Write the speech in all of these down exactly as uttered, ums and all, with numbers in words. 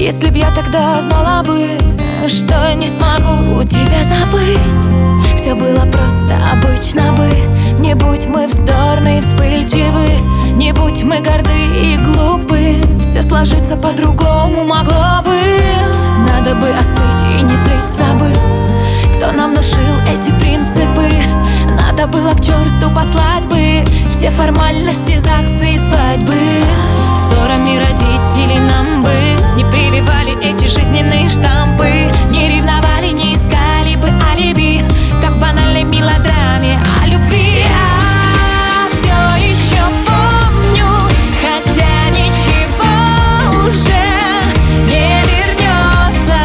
Если б я тогда знала бы, что не смогу тебя забыть, все было просто обычно бы. Не будь мы вздорны и вспыльчивы, не будь мы горды и глупы, все сложится по-другому могло бы. Надо бы остыть и не злиться бы, кто нам внушил эти принципы. Надо было к черту послать бы все формальности, ЗАГСы и свадьбы. Ссорами родителей нам бы не прививали эти жизненные штампы, не ревновали, не искали бы алиби, как в банальной мелодраме о любви. Я все еще помню, хотя ничего уже не вернется.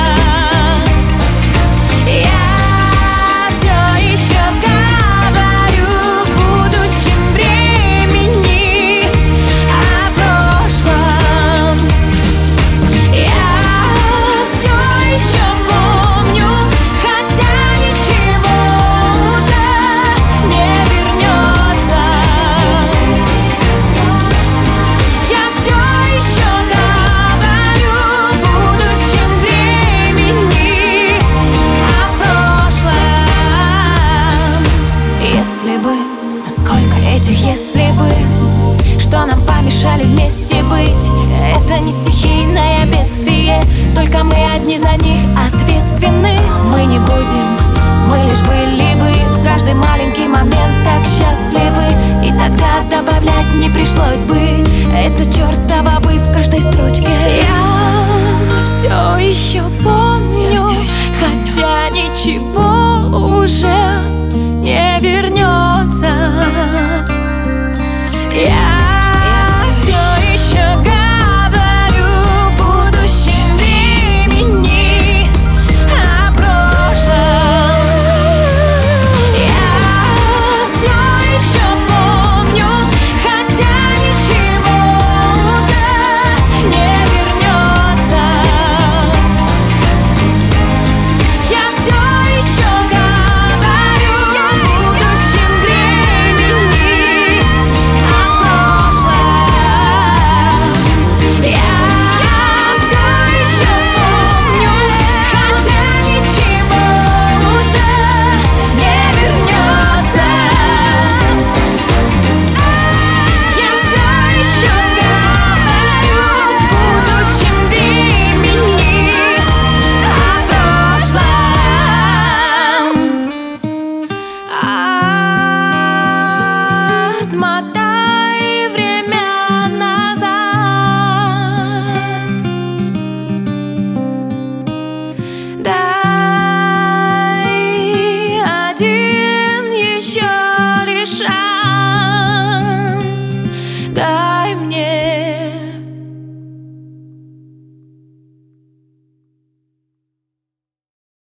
Я все еще говорю в будущем времени о прошлом. Я все еще помню, хотя ничего уже не вернется. Я все еще говорю в будущем времени о прошлом. Если бы, сколько этих если бы, что нам помешали вместе быть. Это не стихийное бедствие, только мы одни за них ответственны. Мы не будем, мы лишь были бы в каждый маленький момент так счастливы, и тогда добавлять не пришлось бы. Это чертова бы в каждой строчке